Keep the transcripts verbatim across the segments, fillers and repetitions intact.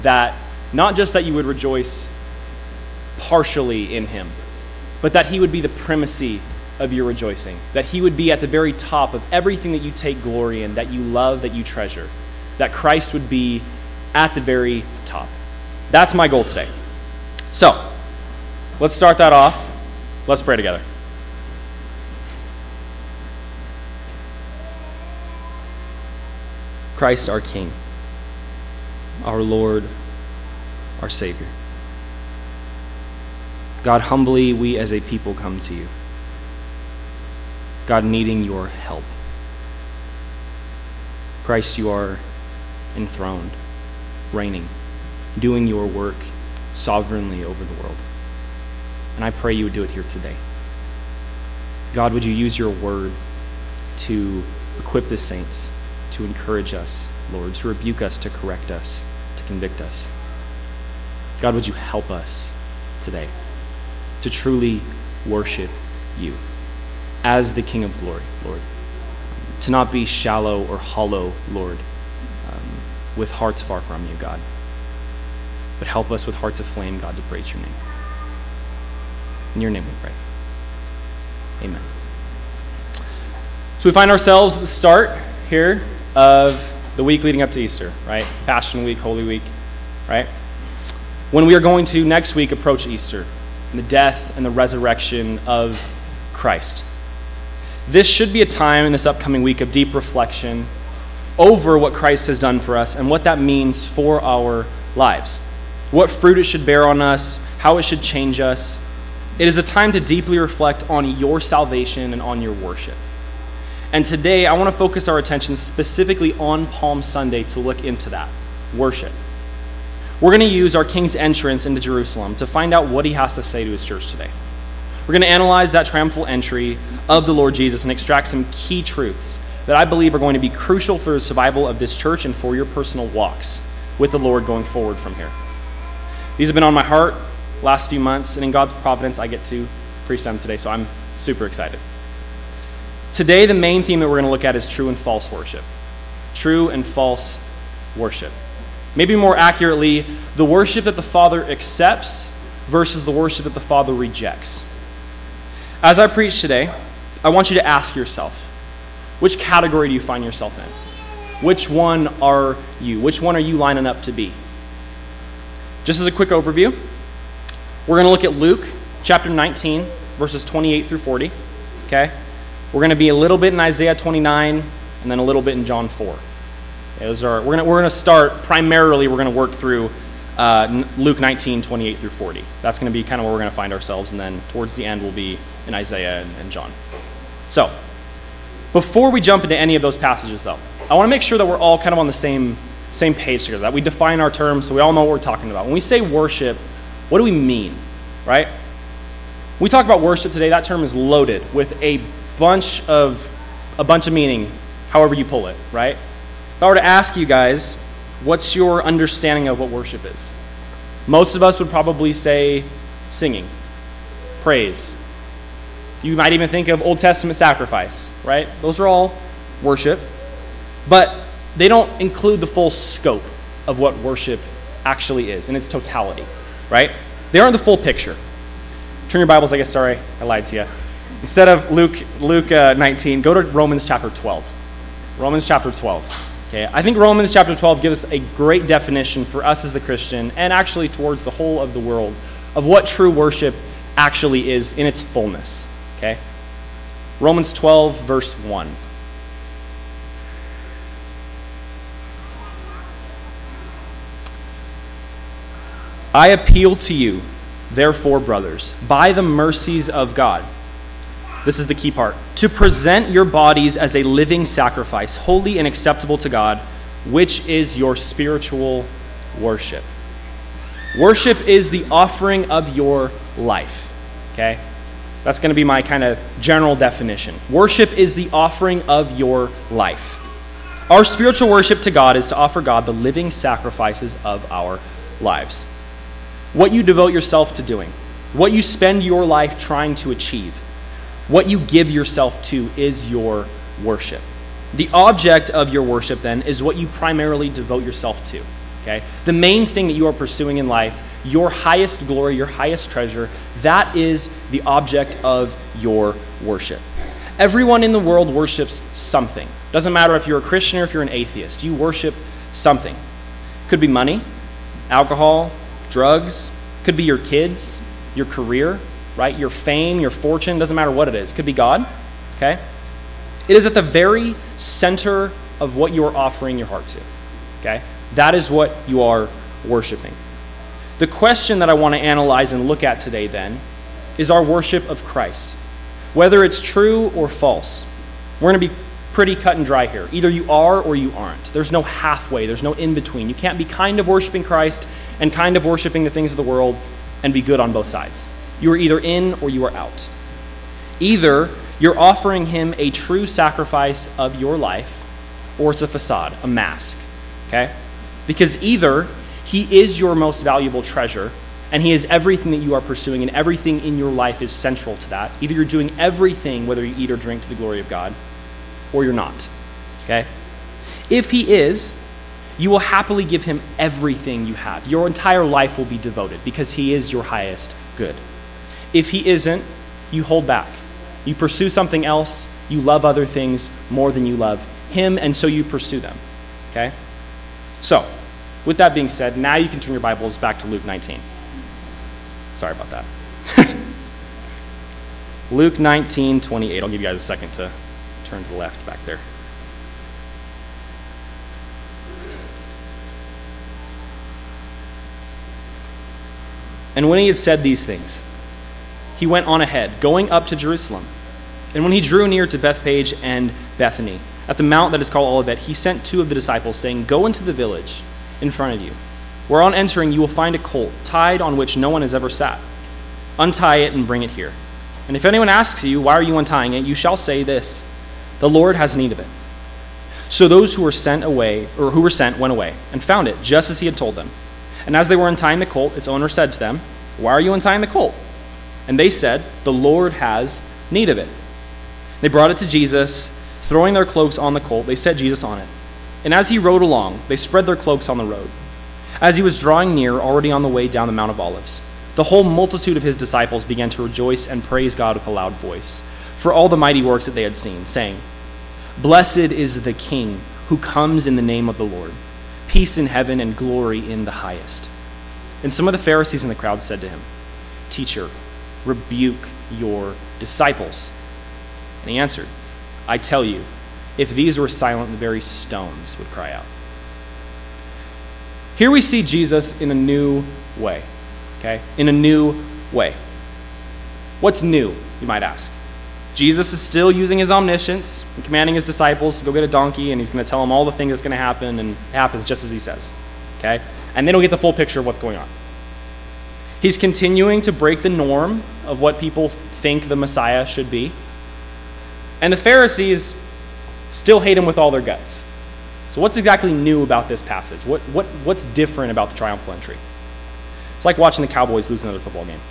that not just that you would rejoice partially in him, but that he would be the primacy of your rejoicing, that he would be at the very top of everything that you take glory in, that you love, that you treasure, that Christ would be at the very top. That's my goal today. So, let's start that off. Let's pray together. Christ, our King, our Lord, our Savior. God, humbly we as a people come to you. God, needing your help. Christ, you are enthroned, reigning, doing your work sovereignly over the world. And I pray you would do it here today. God, would you use your word to equip the saints, to encourage us, Lord, to rebuke us, to correct us, to convict us. God, would you help us today to truly worship you as the King of glory, Lord. To not be shallow or hollow, Lord, um, with hearts far from you, God. But help us with hearts aflame, God, to praise your name. In your name we pray. Amen. So we find ourselves at the start here of the week leading up to Easter, right? Passion Week, Holy Week, right? When we are going to next week approach Easter, and the death and the resurrection of Christ. This should be a time in this upcoming week of deep reflection over what Christ has done for us and what that means for our lives. What fruit it should bear on us, how it should change us. It is a time to deeply reflect on your salvation and on your worship. And today I want to focus our attention specifically on Palm Sunday to look into that, worship. We're going to use our King's entrance into Jerusalem to find out what he has to say to his church today. We're going to analyze that triumphal entry of the Lord Jesus and extract some key truths that I believe are going to be crucial for the survival of this church and for your personal walks with the Lord going forward from here. These have been on my heart last few months, and in God's providence, I get to preach them today, so I'm super excited. Today, the main theme that we're going to look at is true and false worship. True and false worship. Maybe more accurately, the worship that the Father accepts versus the worship that the Father rejects. As I preach today, I want you to ask yourself, which category do you find yourself in? Which one are you? Which one are you lining up to be? Just as a quick overview, we're going to look at Luke chapter nineteen, verses twenty-eight through forty. Okay? We're going to be a little bit in Isaiah twenty-nine, and then a little bit in John four. Those are, we're going we're to start, primarily, we're going to work through uh, Luke nineteen, twenty-eight through forty. That's going to be kind of where we're going to find ourselves, and then towards the end we'll be in Isaiah and, and John. So, before we jump into any of those passages, though, I want to make sure that we're all kind of on the same, same page together, that we define our terms so we all know what we're talking about. When we say worship, what do we mean, right? When we talk about worship today, that term is loaded with a bunch of, a bunch of meaning, however you pull it, right? If I were to ask you guys, what's your understanding of what worship is? Most of us would probably say singing, praise. You might even think of Old Testament sacrifice, right? Those are all worship, but they don't include the full scope of what worship actually is in its totality, right? They aren't the full picture. Turn your Bibles, I guess, sorry, I lied to you. Instead of Luke, Luke uh, nineteen, go to Romans chapter twelve. Romans chapter twelve. Okay, I think Romans chapter twelve gives us a great definition for us as the Christian and actually towards the whole of the world of what true worship actually is in its fullness. Okay? Romans twelve, verse one. I appeal to you, therefore, brothers, by the mercies of God. This is the key part. To present your bodies as a living sacrifice, holy and acceptable to God, which is your spiritual worship. Worship is the offering of your life. Okay? That's going to be my kind of general definition. Worship is the offering of your life. Our spiritual worship to God is to offer God the living sacrifices of our lives. What you devote yourself to doing, what you spend your life trying to achieve, what you give yourself to is your worship. The object of your worship, then, is what you primarily devote yourself to. okay? The main thing that you are pursuing in life, your highest glory, your highest treasure, that is the object of your worship. Everyone in the world worships something. Doesn't matter if you're a Christian or if you're an atheist. You worship something. Could be money, alcohol, drugs. Could be your kids, your career, right? Your fame, your fortune. Doesn't matter what it is. It could be God, okay? It is at the very center of what you are offering your heart to, okay? That is what you are worshiping. The question that I want to analyze and look at today then is our worship of Christ. Whether it's true or false. We're going to be pretty cut and dry here. Either you are or you aren't. There's no halfway. There's no in between. You can't be kind of worshiping Christ and kind of worshiping the things of the world and be good on both sides. You are either in or you are out. Either you're offering him a true sacrifice of your life or it's a facade, a mask, okay? Because either he is your most valuable treasure and he is everything that you are pursuing and everything in your life is central to that. Either you're doing everything, whether you eat or drink, to the glory of God, or you're not, okay? If he is, you will happily give him everything you have. Your entire life will be devoted because he is your highest good. If he isn't, you hold back. You pursue something else. You love other things more than you love him, and so you pursue them, okay? So, with that being said, now you can turn your Bibles back to Luke nineteen. Sorry about that. Luke nineteen twenty-eight. I'll give you guys a second to turn to the left back there. And when he had said these things, he went on ahead, going up to Jerusalem. And when he drew near to Bethphage and Bethany, at the mount that is called Olivet, he sent two of the disciples, saying, "Go into the village in front of you, where on entering you will find a colt tied on which no one has ever sat. Untie it and bring it here. And if anyone asks you, 'Why are you untying it?' you shall say this, 'The Lord has need of it.'" So those who were sent away, or who were sent, went away and found it just as he had told them. And as they were untying the colt, its owner said to them, "Why are you untying the colt?" And they said, "The Lord has need of it." They brought it to Jesus. Throwing their cloaks on the colt, they set Jesus on it. And as he rode along, they spread their cloaks on the road. As he was drawing near, already on the way down the Mount of Olives, the whole multitude of his disciples began to rejoice and praise God with a loud voice for all the mighty works that they had seen, saying, "Blessed is the King who comes in the name of the Lord. Peace in heaven and glory in the highest." And some of the Pharisees in the crowd said to him, "Teacher, rebuke your disciples." And he answered, "I tell you, if these were silent, the very stones would cry out." Here we see Jesus in a new way, okay? In a new way. What's new, you might ask? Jesus is still using his omniscience and commanding his disciples to go get a donkey, and he's going to tell them all the things that's going to happen, and it happens just as he says, okay? And they don't get the full picture of what's going on. He's continuing to break the norm of what people think the Messiah should be. And the Pharisees still hate him with all their guts. So what's exactly new about this passage? What, what, what's different about the triumphal entry? It's like watching the Cowboys lose another football game.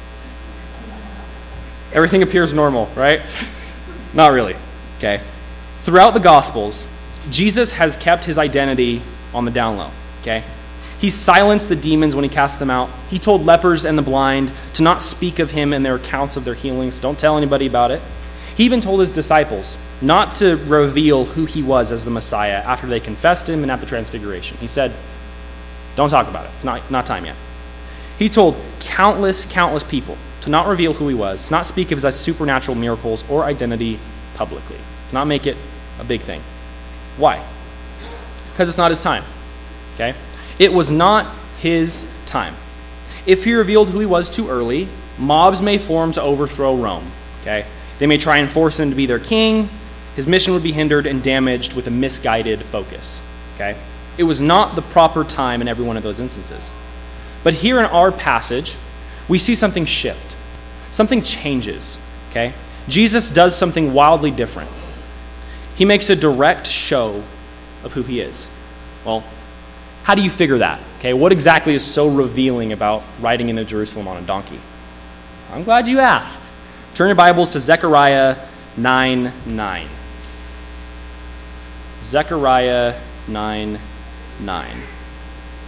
Everything appears normal, right? Not really, okay? Throughout the Gospels, Jesus has kept his identity on the down low, okay? He silenced the demons when he cast them out. He told lepers and the blind to not speak of him in their accounts of their healings. Don't tell anybody about it. He even told his disciples not to reveal who he was as the Messiah after they confessed him and at the transfiguration. He said, don't talk about it. It's not, not time yet. He told countless, countless people to not reveal who he was, to not speak of his supernatural miracles or identity publicly, to not make it a big thing. Why? Because it's not his time, okay? It was not his time. If he revealed who he was too early, mobs may form to overthrow Rome, okay? They may try and force him to be their king. His mission would be hindered and damaged with a misguided focus, okay? It was not the proper time in every one of those instances. But here in our passage, we see something shift. Something changes, okay? Jesus does something wildly different. He makes a direct show of who he is. Well, how do you figure that? Okay, what exactly is so revealing about riding into Jerusalem on a donkey? I'm glad you asked. Turn your Bibles to Zechariah nine nine. Zechariah nine nine.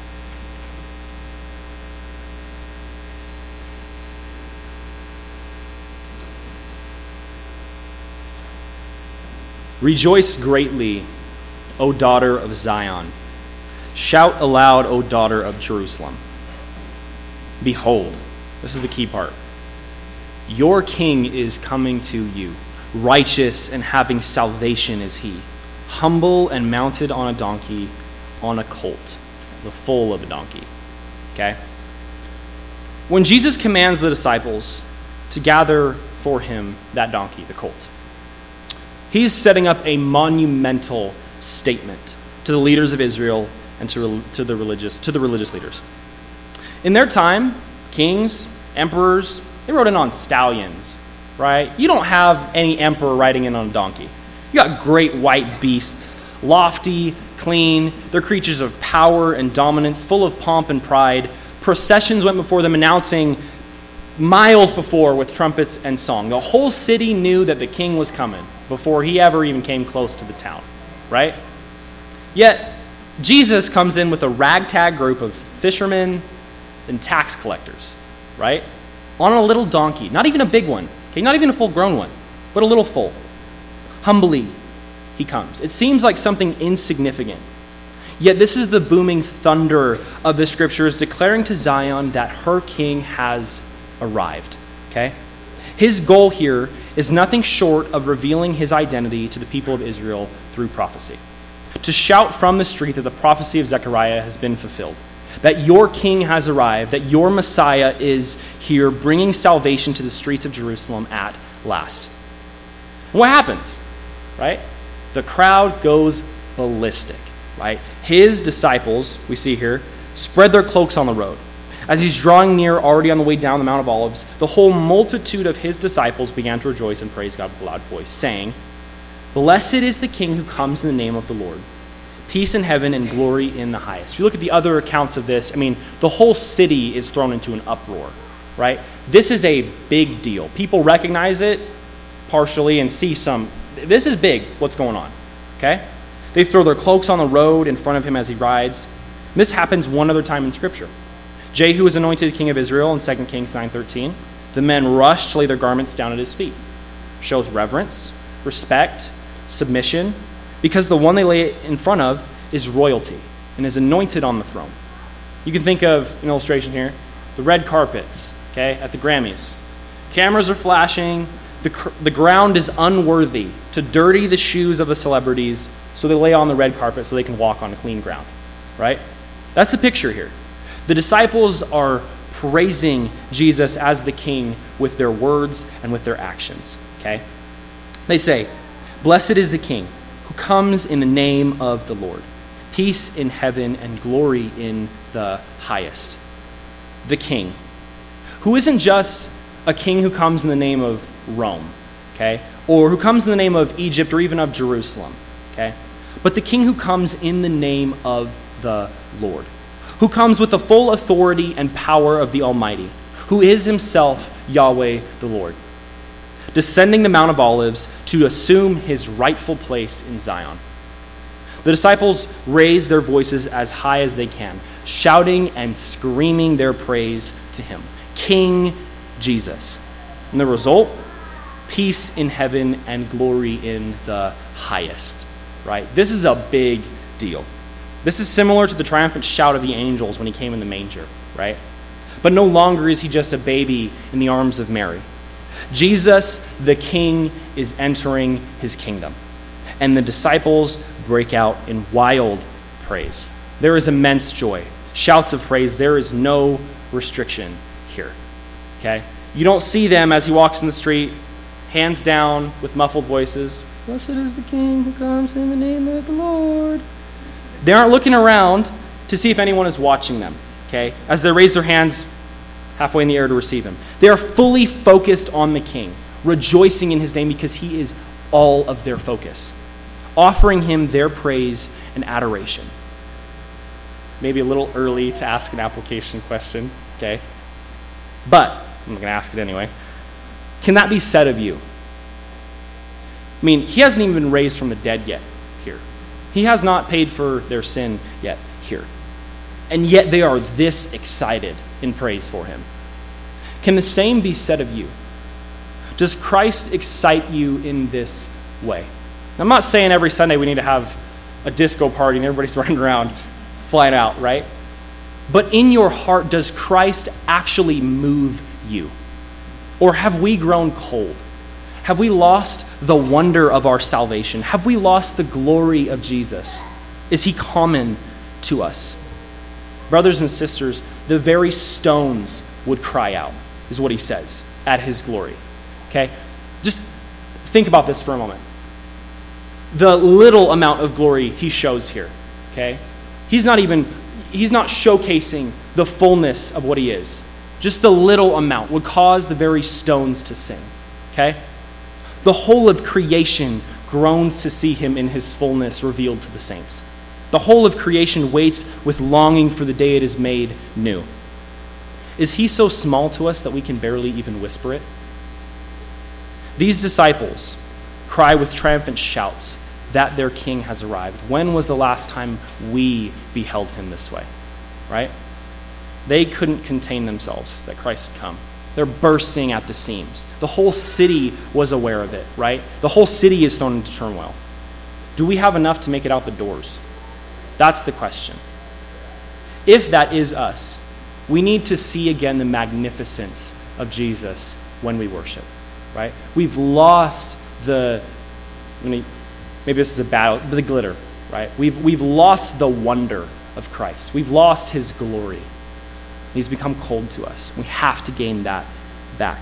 Rejoice greatly, O daughter of Zion. Shout aloud, O daughter of Jerusalem. Behold, this is the key part. Your king is coming to you. Righteous and having salvation is he. Humble and mounted on a donkey, on a colt, the foal of a donkey. Okay? When Jesus commands the disciples to gather for him that donkey, the colt, he's setting up a monumental statement to the leaders of Israel and to, to the religious to the religious leaders. In their time, kings, emperors, they rode in on stallions, right? You don't have any emperor riding in on a donkey. You got great white beasts, lofty, clean. They're creatures of power and dominance, full of pomp and pride. Processions went before them announcing miles before with trumpets and song. The whole city knew that the king was coming before he ever even came close to the town, right? Yet, Jesus comes in with a ragtag group of fishermen and tax collectors, right? On a little donkey, not even a big one, okay, not even a full-grown one, but a little foal. Humbly, he comes. It seems like something insignificant. Yet this is the booming thunder of the scriptures declaring to Zion that her king has arrived, okay? His goal here is nothing short of revealing his identity to the people of Israel through prophecy. To shout from the street that the prophecy of Zechariah has been fulfilled, that your king has arrived, that your Messiah is here bringing salvation to the streets of Jerusalem at last. What happens, right? The crowd goes ballistic, right? His disciples, we see here, spread their cloaks on the road. As he's drawing near, already on the way down the Mount of Olives, the whole multitude of his disciples began to rejoice and praise God with a loud voice, saying, Blessed is the King who comes in the name of the Lord. Peace in heaven and glory in the highest. If you look at the other accounts of this, I mean, the whole city is thrown into an uproar, right? This is a big deal. People recognize it partially and see some. This is big, what's going on, okay? They throw their cloaks on the road in front of him as he rides. This happens one other time in Scripture. Jehu was anointed king of Israel in Second Kings nine thirteen. The men rushed to lay their garments down at his feet. Shows reverence, respect, submission, because the one they lay in front of is royalty and is anointed on the throne. You can think of an illustration here, the red carpets, okay, at the Grammys. Cameras are flashing, the, the ground is unworthy to dirty the shoes of the celebrities, so they lay on the red carpet so they can walk on a clean ground, right? That's the picture here. The disciples are praising Jesus as the king with their words and with their actions, okay? They say, Blessed is the King who comes in the name of the Lord. Peace in heaven and glory in the highest. The King, who isn't just a king who comes in the name of Rome, okay? Or who comes in the name of Egypt or even of Jerusalem, okay? But the King who comes in the name of the Lord, who comes with the full authority and power of the Almighty, who is himself Yahweh the Lord, descending the Mount of Olives to assume his rightful place in Zion. The disciples raise their voices as high as they can, shouting and screaming their praise to him, King Jesus. And the result? Peace in heaven and glory in the highest, right? This is a big deal. This is similar to the triumphant shout of the angels when he came in the manger, right? But no longer is he just a baby in the arms of Mary. Jesus, the King, is entering his kingdom. And the disciples break out in wild praise. There is immense joy, shouts of praise. There is no restriction here, okay? You don't see them as he walks in the street, hands down with muffled voices. Blessed is the King who comes in the name of the Lord. They aren't looking around to see if anyone is watching them, okay, as they raise their hands halfway in the air to receive him. They are fully focused on the King, rejoicing in his name because he is all of their focus, offering him their praise and adoration. Maybe a little early to ask an application question, okay, but I'm going to ask it anyway. Can that be said of you? I mean, he hasn't even been raised from the dead yet here. He has not paid for their sin yet here. And yet they are this excited in praise for him. Can the same be said of you? Does Christ excite you in this way? I'm not saying every Sunday we need to have a disco party and everybody's running around flying out, right? But in your heart, does Christ actually move you? Or have we grown cold? Have we lost the wonder of our salvation? Have we lost the glory of Jesus? Is he common to us? Brothers and sisters, the very stones would cry out, is what he says, at his glory. Okay? Just think about this for a moment. The little amount of glory he shows here. Okay? He's not even, he's not showcasing the fullness of what he is. Just the little amount would cause the very stones to sing. Okay? The whole of creation groans to see him in his fullness revealed to the saints. The whole of creation waits with longing for the day it is made new. Is he so small to us that we can barely even whisper it? These disciples cry with triumphant shouts that their king has arrived. When was the last time we beheld him this way? Right? They couldn't contain themselves that Christ had come. They're bursting at the seams. The whole city was aware of it, right? The whole city is thrown into turmoil. Do we have enough to make it out the doors? That's the question. If that is us, we need to see again the magnificence of Jesus when we worship, right? We've lost the, maybe this is a bad, the glitter, right? We've, we've lost the wonder of Christ. We've lost his glory. He's become cold to us. We have to gain that back.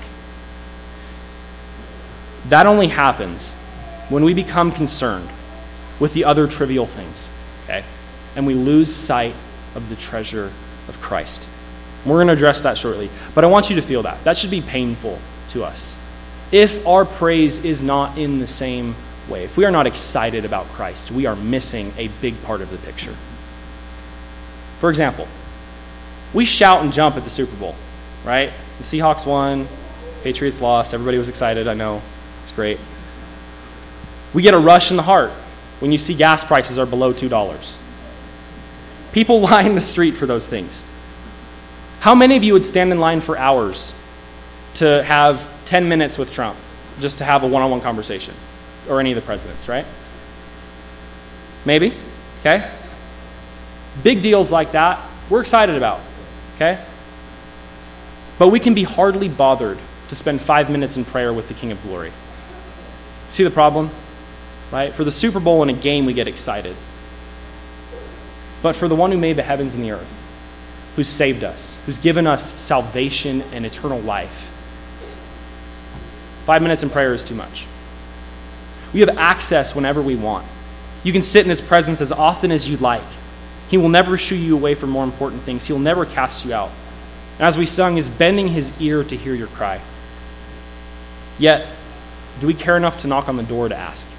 That only happens when we become concerned with the other trivial things, okay? And we lose sight of the treasure of Christ. We're going to address that shortly, but I want you to feel that. That should be painful to us. If our praise is not in the same way, if we are not excited about Christ, we are missing a big part of the picture. For example, we shout and jump at the Super Bowl, right? The Seahawks won, Patriots lost, everybody was excited, I know, it's great. We get a rush in the heart when you see gas prices are below two dollars. People line the street for those things. How many of you would stand in line for hours to have ten minutes with Trump, just to have a one-on-one conversation, or any of the presidents, right? Maybe, okay? Big deals like that, we're excited about. Okay? But we can be hardly bothered to spend five minutes in prayer with the King of Glory. See the problem? Right? For the Super Bowl and a game, we get excited. But for the one who made the heavens and the earth, who's saved us, who's given us salvation and eternal life, five minutes in prayer is too much. We have access whenever we want. You can sit in his presence as often as you'd like. He will never shoo you away from more important things. He'll never cast you out. And as we sung, is bending his ear to hear your cry. Yet, do we care enough to knock on the door to ask?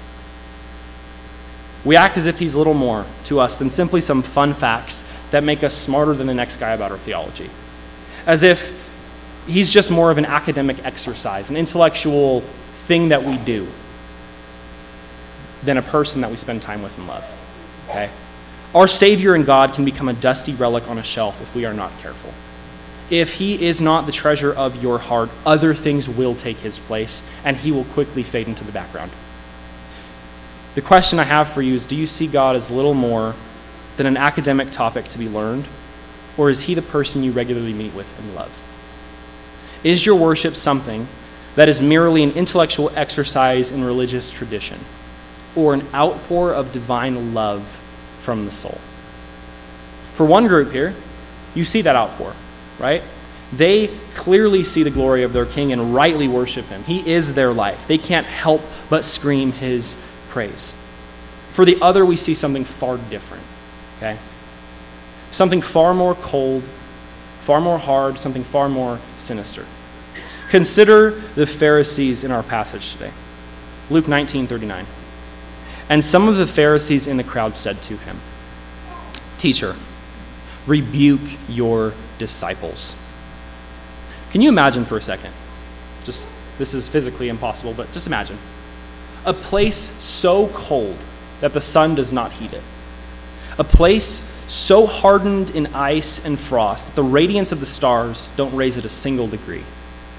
We act as if he's little more to us than simply some fun facts that make us smarter than the next guy about our theology. As if he's just more of an academic exercise, an intellectual thing that we do, than a person that we spend time with and love. Okay? Our Savior and God can become a dusty relic on a shelf if we are not careful. If he is not the treasure of your heart, other things will take his place, and he will quickly fade into the background. The question I have for you is, do you see God as little more than an academic topic to be learned, or is he the person you regularly meet with and love? Is your worship something that is merely an intellectual exercise in religious tradition, or an outpour of divine love from the soul? For one group here, you see that outpour, right? They clearly see the glory of their king and rightly worship him. He is their life. They can't help but scream his praise. For the other, we see something far different, okay? Something far more cold, far more hard, something far more sinister. Consider the Pharisees in our passage today. Luke nineteen thirty-nine. And some of the Pharisees in the crowd said to him, "Teacher, rebuke your disciples." Can you imagine for a second? Just, this is physically impossible, but just imagine. A place so cold that the sun does not heat it. A place so hardened in ice and frost that the radiance of the stars don't raise it a single degree.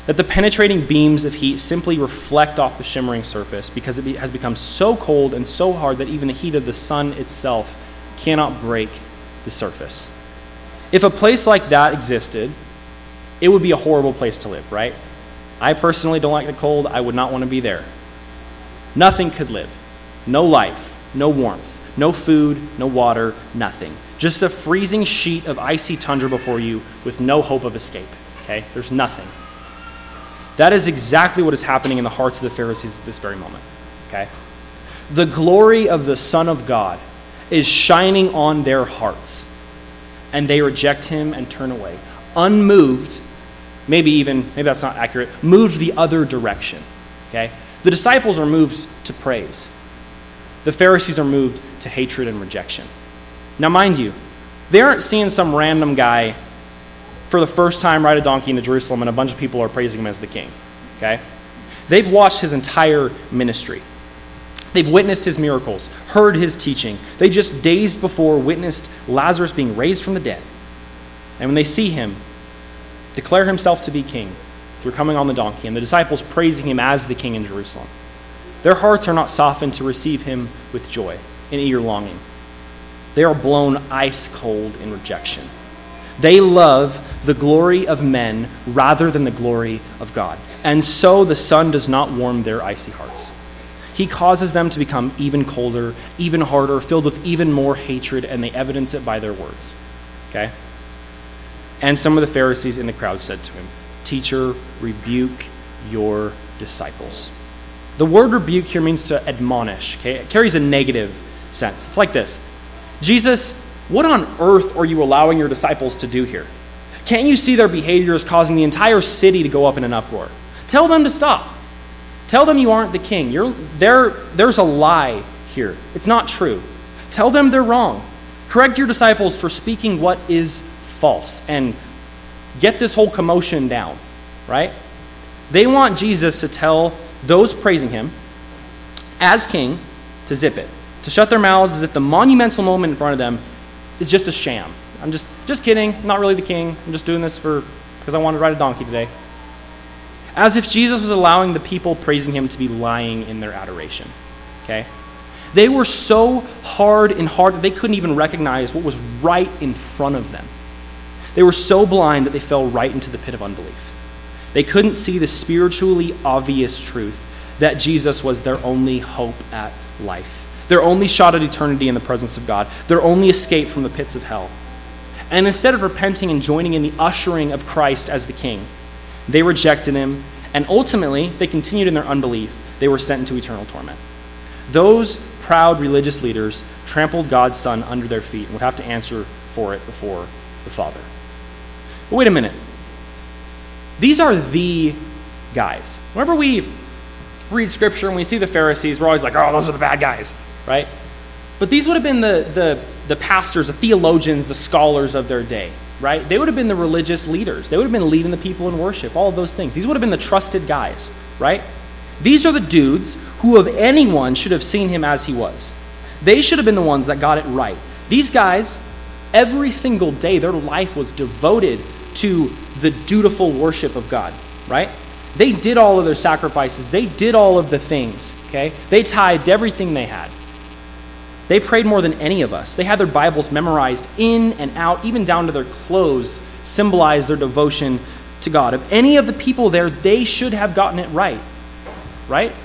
that the penetrating beams of heat simply reflect off the shimmering surface because it has become so cold and so hard that even the heat of the sun itself cannot break the surface. If a place like that existed, it would be a horrible place to live, right? I personally don't like the cold. I would not want to be there. Nothing could live. No life, no warmth, no food, no water, nothing. Just a freezing sheet of icy tundra before you with no hope of escape, okay? There's nothing. That is exactly what is happening in the hearts of the Pharisees at this very moment, okay? The glory of the Son of God is shining on their hearts, and they reject him and turn away, unmoved, maybe even, maybe that's not accurate, moved the other direction, okay? The disciples are moved to praise. The Pharisees are moved to hatred and rejection. Now, mind you, they aren't seeing some random guy for the first time ride a donkey into Jerusalem and a bunch of people are praising him as the king, okay? They've watched his entire ministry. They've witnessed his miracles, heard his teaching. They just days before witnessed Lazarus being raised from the dead. And when they see him declare himself to be king through coming on the donkey, and the disciples praising him as the king in Jerusalem, their hearts are not softened to receive him with joy and eager longing. They are blown ice cold in rejection. They love the glory of men rather than the glory of God. And so the sun does not warm their icy hearts. He causes them to become even colder, even harder, filled with even more hatred, and they evidence it by their words. Okay? And some of the Pharisees in the crowd said to him, "Teacher, rebuke your disciples." The word rebuke here means to admonish. Okay? It carries a negative sense. It's like this. Jesus, what on earth are you allowing your disciples to do here? Can't you see their behavior is causing the entire city to go up in an uproar? Tell them to stop. Tell them you aren't the king. You're, there, there's a lie here. It's not true. Tell them they're wrong. Correct your disciples for speaking what is false and get this whole commotion down, right? They want Jesus to tell those praising him as king to zip it, to shut their mouths as if the monumental moment in front of them is just a sham. I'm just, just kidding. I'm not really the king. I'm just doing this for because I wanted to ride a donkey today. As if Jesus was allowing the people praising him to be lying in their adoration. Okay? They were so hard and hard that they couldn't even recognize what was right in front of them. They were so blind that they fell right into the pit of unbelief. They couldn't see the spiritually obvious truth that Jesus was their only hope at life, their only shot at eternity in the presence of God, their only escape from the pits of hell. And instead of repenting and joining in the ushering of Christ as the king, they rejected him, and ultimately, they continued in their unbelief. They were sent into eternal torment. Those proud religious leaders trampled God's Son under their feet and would have to answer for it before the Father. But wait a minute. These are the guys. Whenever we read Scripture and we see the Pharisees, we're always like, oh, those are the bad guys, right? But these would have been the, the, the pastors, the theologians, the scholars of their day. Right? They would have been the religious leaders. They would have been leading the people in worship, all of those things. These would have been the trusted guys, right? These are the dudes who of anyone should have seen him as he was. They should have been the ones that got it right. These guys, every single day, their life was devoted to the dutiful worship of God, right? They did all of their sacrifices. They did all of the things, okay? They tithed everything they had. They prayed more than any of us. They had their Bibles memorized in and out, even down to their clothes, symbolized their devotion to God. Of any of the people there, they should have gotten it right. Right?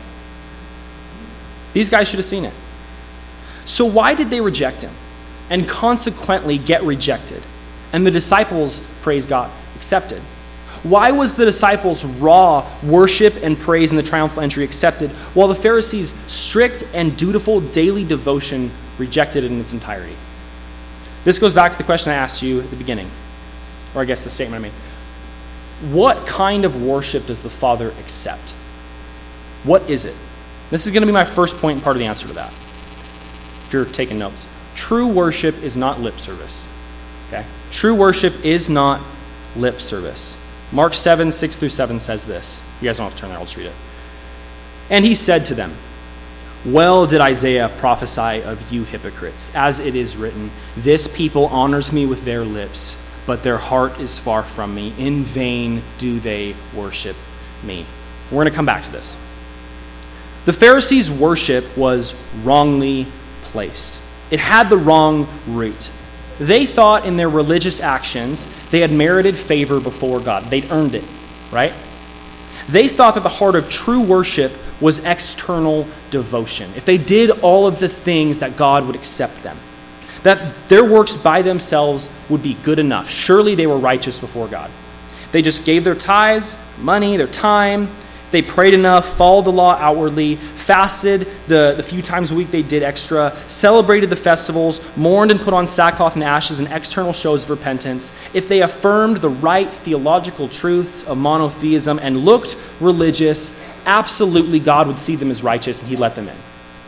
These guys should have seen it. So why did they reject him? And consequently get rejected? And the disciples, praise God, accepted. Why was the disciples' raw worship and praise in the triumphal entry accepted, while the Pharisees' strict and dutiful daily devotion rejected it in its entirety? This goes back to the question I asked you at the beginning, or I guess the statement I made. What kind of worship does the Father accept? What is it? This is going to be my first point and part of the answer to that, if you're taking notes. True worship is not lip service. Okay? True worship is not lip service. Mark seven, six through seven says this. You guys don't have to turn there, I'll just read it. And he said to them, "Well did Isaiah prophesy of you hypocrites, as it is written, 'This people honors me with their lips, but their heart is far from me. In vain do they worship me. We're going to come back to this. The Pharisees' worship was wrongly placed. It had the wrong root. They thought in their religious actions they had merited favor before God. They'd earned it, right? They thought that the heart of true worship was external devotion. If they did all of the things, that God would accept them. That their works by themselves would be good enough. Surely they were righteous before God. They just gave their tithes, money, their time. They prayed enough, followed the law outwardly, fasted the, the few times a week they did extra, celebrated the festivals, mourned and put on sackcloth and ashes and external shows of repentance. If they affirmed the right theological truths of monotheism and looked religious, absolutely God would see them as righteous and he'd let them in.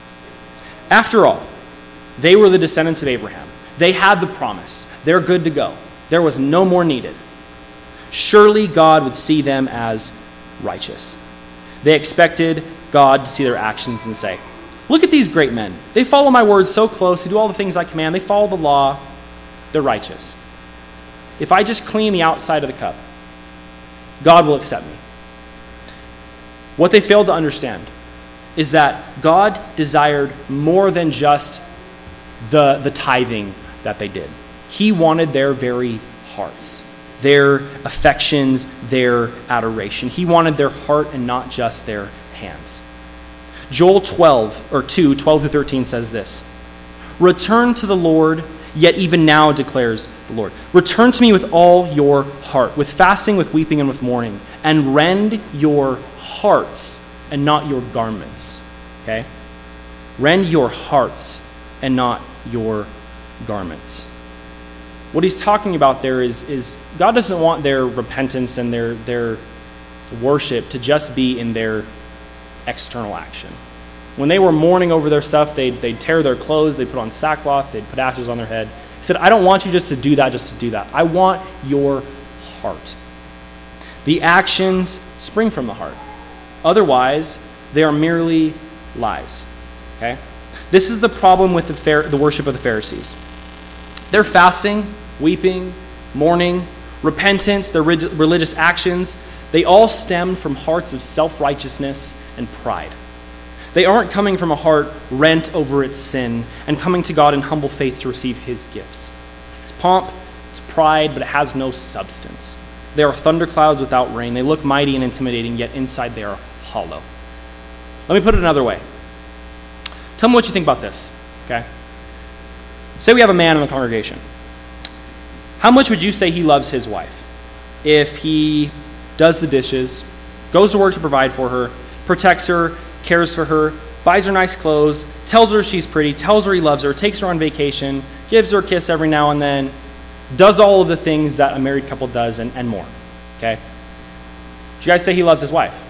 After all, they were the descendants of Abraham. They had the promise. They're good to go. There was no more needed. Surely God would see them as righteous. They expected God to see their actions and say, look at these great men. They follow my words so close. They do all the things I command. They follow the law. They're righteous. If I just clean the outside of the cup, God will accept me. What they failed to understand is that God desired more than just the, the tithing that they did. He wanted their very hearts, their affections, their adoration. He wanted their heart and not just their hands. Joel twelve, or two, twelve through thirteen says this, return to the Lord, yet even now declares the Lord. Return to me with all your heart, with fasting, with weeping, and with mourning, and rend your hearts and not your garments. Okay? Rend your hearts and not your garments. What he's talking about there is, is God doesn't want their repentance and their, their worship to just be in their external action. When they were mourning over their stuff, they'd, they'd tear their clothes, they'd put on sackcloth, they'd put ashes on their head. He said, I don't want you just to do that, just to do that. I want your heart. The actions spring from the heart. Otherwise, they are merely lies. Okay? This is the problem with the, Phar- the worship of the Pharisees. Their fasting, weeping, mourning, repentance, their rig- religious actions, they all stem from hearts of self-righteousness and pride. They aren't coming from a heart rent over its sin and coming to God in humble faith to receive his gifts. It's pomp, it's pride, but it has no substance. They are thunderclouds without rain. They look mighty and intimidating, yet inside they are hollow. Let me put it another way. Tell me what you think about this, okay? Say we have a man in the congregation. How much would you say he loves his wife? If he does the dishes, goes to work to provide for her, protects her, cares for her, buys her nice clothes, tells her she's pretty, tells her he loves her, takes her on vacation, gives her a kiss every now and then, does all of the things that a married couple does and, and more, okay? Do you guys say he loves his wife?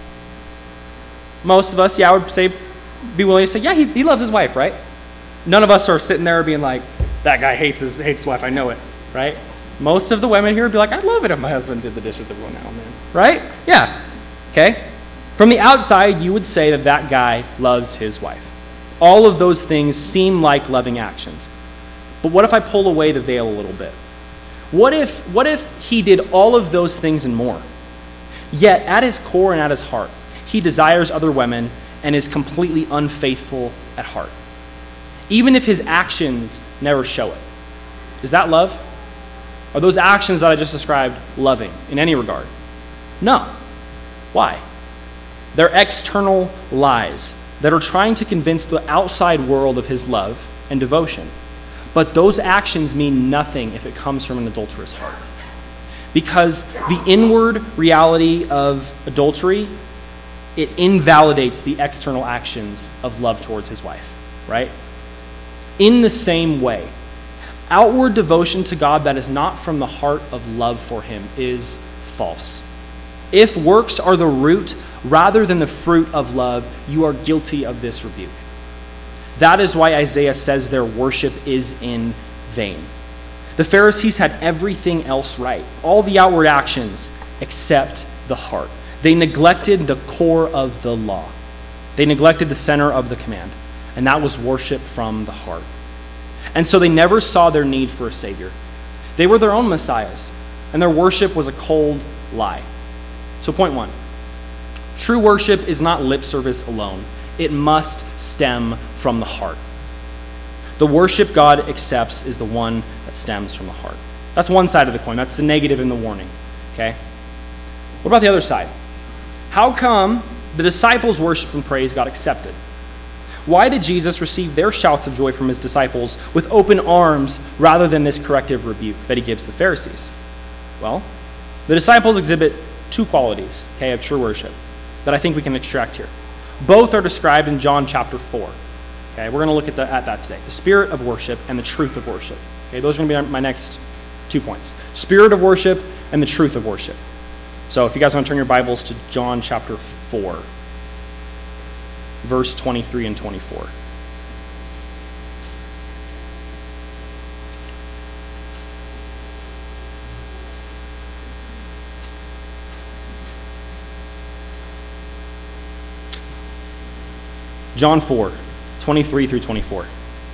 Most of us, yeah, I would say, be willing to say, yeah, he, he loves his wife, right? None of us are sitting there being like, that guy hates his hates his wife, I know it, right? Most of the women here would be like, I'd love it if my husband did the dishes every now and then, right? Yeah, okay? From the outside, you would say that that guy loves his wife. All of those things seem like loving actions. But what if I pull away the veil a little bit? What if, what if he did all of those things and more? Yet, at his core and at his heart, he desires other women and is completely unfaithful at heart. Even if his actions never show it. Is that love? Are those actions that I just described loving in any regard? No. Why? They're external lies that are trying to convince the outside world of his love and devotion. But those actions mean nothing if it comes from an adulterous heart. Because the inward reality of adultery, it invalidates the external actions of love towards his wife, right? In the same way, outward devotion to God that is not from the heart of love for him is false. If works are the root rather than the fruit of love, you are guilty of this rebuke. That is why Isaiah says their worship is in vain. The Pharisees had everything else right, all the outward actions except the heart. They neglected the core of the law. They neglected the center of the command, and that was worship from the heart. And so they never saw their need for a Savior. They were their own messiahs. and their worship was a cold lie. So point one, true worship is not lip service alone. It must stem from the heart. The worship God accepts is the one that stems from the heart. That's one side of the coin. That's the negative and the warning. Okay? What about the other side? How come the disciples' worship and praise got accepted? Why did Jesus receive their shouts of joy from his disciples with open arms rather than this corrective rebuke that he gives the Pharisees? Well, the disciples exhibit two qualities, okay, of true worship that I think we can extract here. Both are described in John chapter four. Okay, we're going to look at, the, at that today. The spirit of worship and the truth of worship. Okay, those are going to be my next two points. Spirit of worship and the truth of worship. So if you guys want to turn your Bibles to John chapter four, verse twenty-three and twenty-four. John four, twenty-three through twenty-four.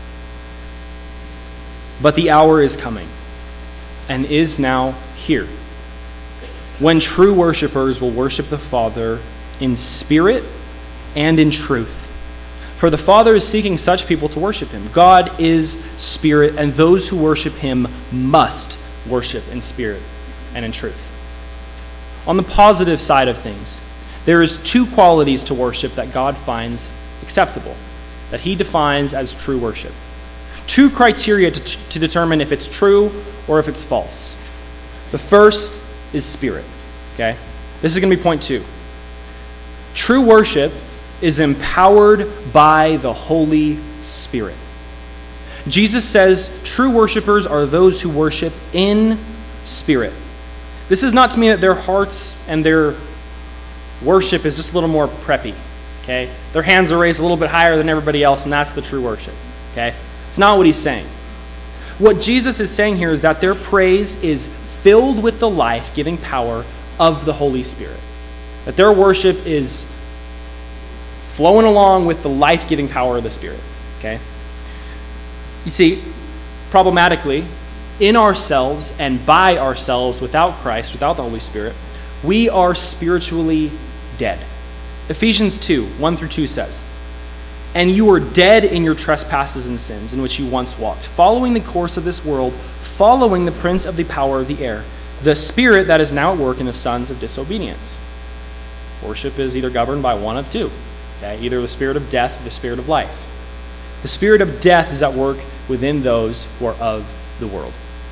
But the hour is coming, and is now here, when true worshipers will worship the Father in spirit and in truth. For the Father is seeking such people to worship him. God is spirit, and those who worship him must worship in spirit and in truth. On the positive side of things, there is two qualities to worship that God finds acceptable, that he defines as true worship. Two criteria to, to determine if it's true or if it's false. The first is spirit, okay? This is going to be point two. True worship is empowered by the Holy Spirit. Jesus says true worshipers are those who worship in spirit. This is not to mean that their hearts and their worship is just a little more preppy, okay? Their hands are raised a little bit higher than everybody else, and that's the true worship, okay? It's not what he's saying. What Jesus is saying here is that their praise is filled with the life-giving power of the Holy Spirit. That their worship is flowing along with the life-giving power of the Spirit, okay? You see, problematically, in ourselves and by ourselves, without Christ, without the Holy Spirit, we are spiritually dead. Ephesians two, one through two says, "And you were dead in your trespasses and sins in which you once walked, following the course of this world, following the prince of the power of the air, the spirit that is now at work in the sons of disobedience." Worship is either governed by one of two, okay? Either the spirit of death or the spirit of life. The spirit of death is at work within those who are of the world.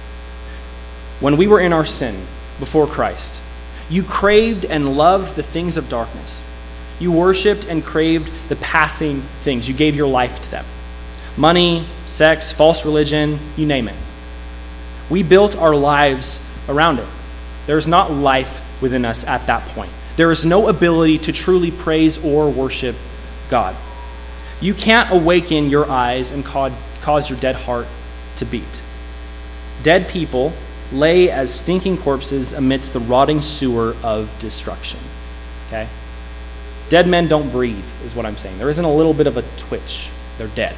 When we were in our sin before Christ, you craved and loved the things of darkness. You worshipped and craved the passing things. You gave your life to them. Money, sex, false religion, you name it. We built our lives around it. There's not life within us at that point. There is no ability to truly praise or worship God. You can't awaken your eyes and cause your dead heart to beat. Dead people lay as stinking corpses amidst the rotting sewer of destruction. Okay? Dead men don't breathe, is what I'm saying. There isn't a little bit of a twitch. They're dead.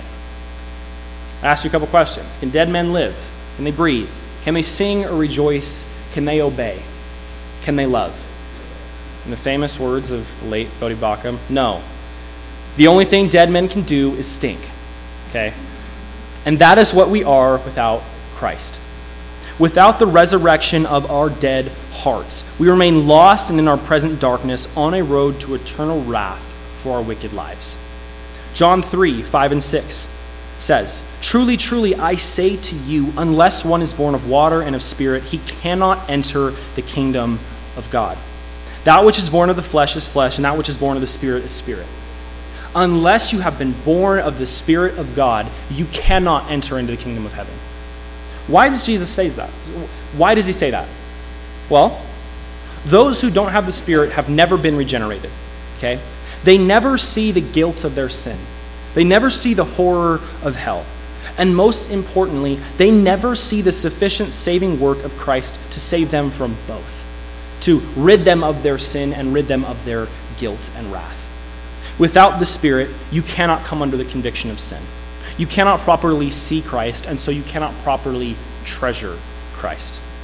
I asked you a couple questions. Can dead men live? Can they breathe? Can they sing or rejoice? Can they obey? Can they love? In the famous words of the late Bodhi Bacham, no. The only thing dead men can do is stink. Okay? And that is what we are without Christ. Without the resurrection of our dead hearts, we remain lost and in our present darkness on a road to eternal wrath for our wicked lives. John three, five and six says, "Truly, truly, I say to you, unless one is born of water and of spirit, he cannot enter the kingdom of God. That which is born of the flesh is flesh, and that which is born of the spirit is spirit." Unless you have been born of the Spirit of God, you cannot enter into the kingdom of heaven. Why does Jesus say that? Why does he say that? Well, those who don't have the Spirit have never been regenerated, okay? They never see the guilt of their sin. They never see the horror of hell. And most importantly, they never see the sufficient saving work of Christ to save them from both, to rid them of their sin and rid them of their guilt and wrath. Without the Spirit, you cannot come under the conviction of sin. You cannot properly see Christ, and so you cannot properly treasure Christ.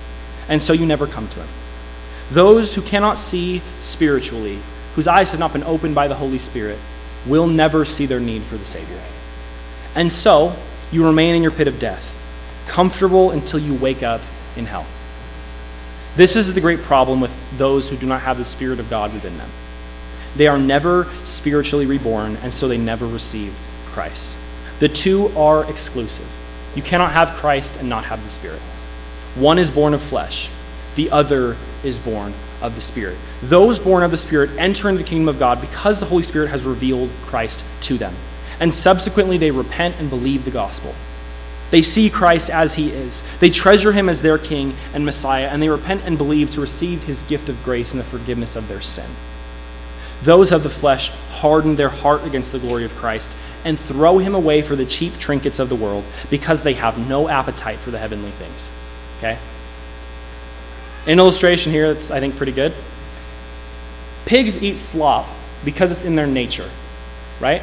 and so you never come to him. Those who cannot see spiritually, whose eyes have not been opened by the Holy Spirit, will never see their need for the Savior. And so, you remain in your pit of death, comfortable until you wake up in hell. This is the great problem with those who do not have the Spirit of God within them. They are never spiritually reborn, and so they never receive Christ. The two are exclusive. You cannot have Christ and not have the Spirit. One is born of flesh. The other is born of the Spirit. Those born of the Spirit enter into the kingdom of God because the Holy Spirit has revealed Christ to them. And subsequently they repent and believe the gospel. They see Christ as he is. They treasure him as their King and Messiah, and they repent and believe to receive his gift of grace and the forgiveness of their sin. Those of the flesh harden their heart against the glory of Christ and throw him away for the cheap trinkets of the world because they have no appetite for the heavenly things. Okay? An illustration here that's, I think, pretty good. Pigs eat slop because it's in their nature, right?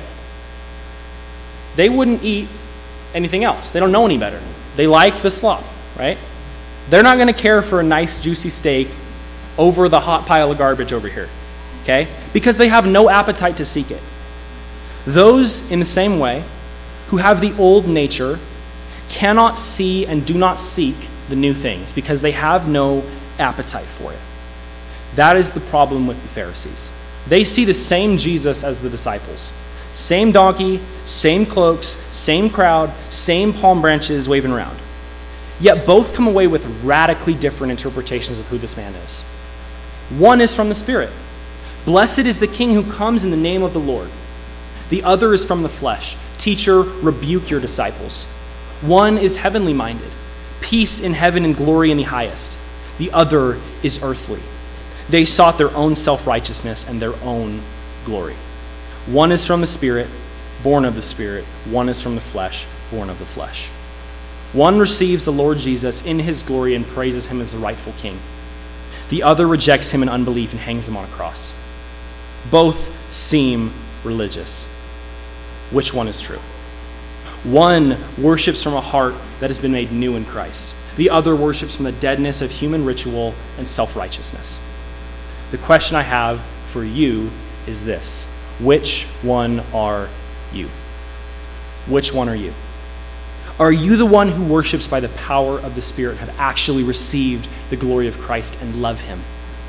They wouldn't eat anything else. They don't know any better. They like the slop, right? They're not going to care for a nice juicy steak over the hot pile of garbage over here, okay? Because they have no appetite to seek it. Those, in the same way, who have the old nature cannot see and do not seek the new things because they have no appetite for it. That is the problem with the Pharisees. They see the same Jesus as the disciples. Same donkey, same cloaks, same crowd, same palm branches waving around. Yet both come away with radically different interpretations of who this man is. One is from the Spirit. Blessed is the King who comes in the name of the Lord. The other is from the flesh. Teacher, rebuke your disciples. One is heavenly minded. Peace in heaven and glory in the highest. The other is earthly. They sought their own self-righteousness and their own glory. One is from the Spirit, born of the Spirit. One is from the flesh, born of the flesh. One receives the Lord Jesus in his glory and praises him as the rightful King. The other rejects him in unbelief and hangs him on a cross. Both seem religious. Which one is true? One worships from a heart that has been made new in Christ. The other worships from the deadness of human ritual and self-righteousness. The question I have for you is this: which one are you? Which one are you? Are you the one who worships by the power of the Spirit, have actually received the glory of Christ and love him?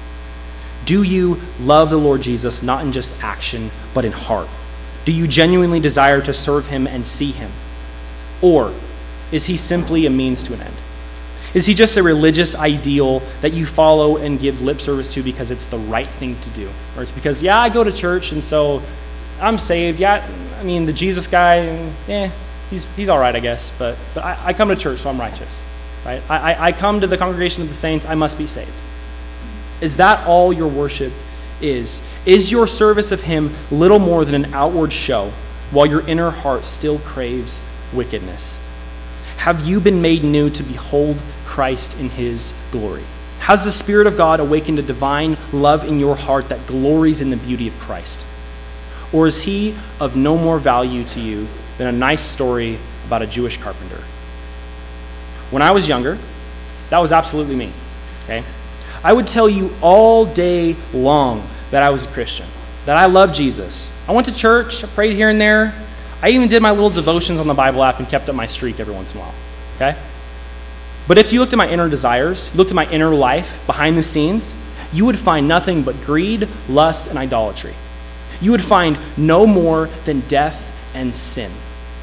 Do you love the Lord Jesus not in just action, but in heart? Do you genuinely desire to serve him and see him? Or is he simply a means to an end? Is he just a religious ideal that you follow and give lip service to because it's the right thing to do? Or it's because, yeah, I go to church and so I'm saved. Yeah, I mean, the Jesus guy, eh, he's he's all right, I guess. But but I, I come to church, so I'm righteous, right? I, I, I come to the congregation of the saints, I must be saved. Is that all your worship is? Is your service of him little more than an outward show while your inner heart still craves wickedness? Have you been made new to behold Christ in his glory? Has the Spirit of God awakened a divine love in your heart that glories in the beauty of Christ? Or is he of no more value to you than a nice story about a Jewish carpenter? When I was younger, that was absolutely me, okay? I would tell you all day long that I was a Christian, that I love Jesus. I went to church, I prayed here and there. I even did my little devotions on the Bible app and kept up my streak every once in a while, okay? But if you looked at my inner desires, you looked at my inner life behind the scenes, you would find nothing but greed, lust, and idolatry. You would find no more than death and sin.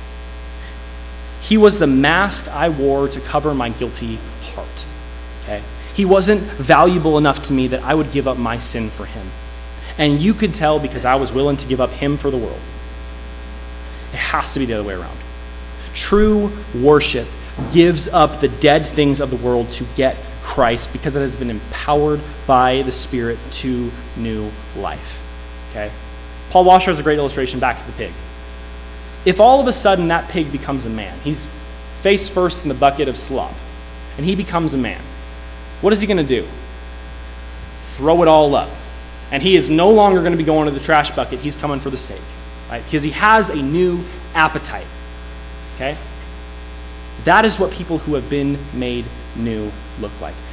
He was the mask I wore to cover my guilty heart, okay? He wasn't valuable enough to me that I would give up my sin for him. And you could tell because I was willing to give up him for the world. It has to be the other way around. True worship gives up the dead things of the world to get Christ because it has been empowered by the Spirit to new life. Okay? Paul Washer has a great illustration back to the pig. If all of a sudden that pig becomes a man, he's face first in the bucket of slop, and he becomes a man, what is he going to do? Throw it all up. And he is no longer going to be going to the trash bucket. He's coming for the steak, right? Because he has a new appetite, okay? That is what people who have been made new look like.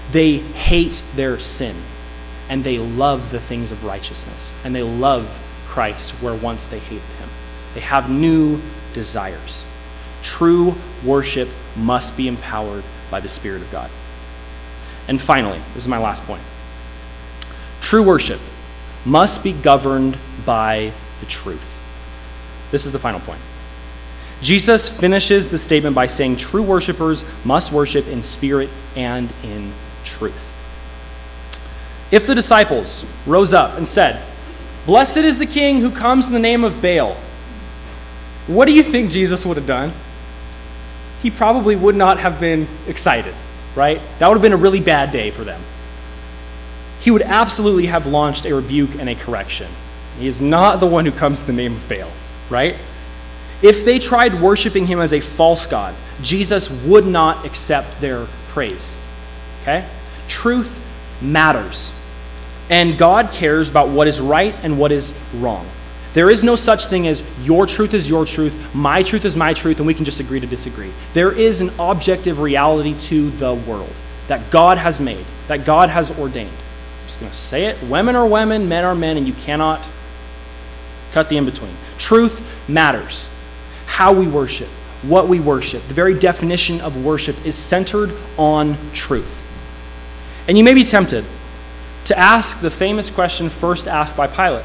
They hate their sin, and they love the things of righteousness, and they love Christ where once they hated him. They have new desires. True worship must be empowered by the Spirit of God. And finally, this is my last point. True worship must be governed by the truth. This is the final point. Jesus finishes the statement by saying true worshipers must worship in spirit and in truth. If the disciples rose up and said, "Blessed is the King who comes in the name of Baal," what do you think Jesus would have done? He probably would not have been excited, right? That would have been a really bad day for them. He would absolutely have launched a rebuke and a correction. He is not the one who comes in the name of Baal, right? If they tried worshiping him as a false god, Jesus would not accept their praise, okay? Truth matters, and God cares about what is right and what is wrong. There is no such thing as your truth is your truth, my truth is my truth, and we can just agree to disagree. There is an objective reality to the world that God has made, that God has ordained. I'm just going to say it. Women are women, men are men, and you cannot cut the in-between. Truth matters. How we worship, what we worship, the very definition of worship is centered on truth. And you may be tempted to ask the famous question first asked by Pilate.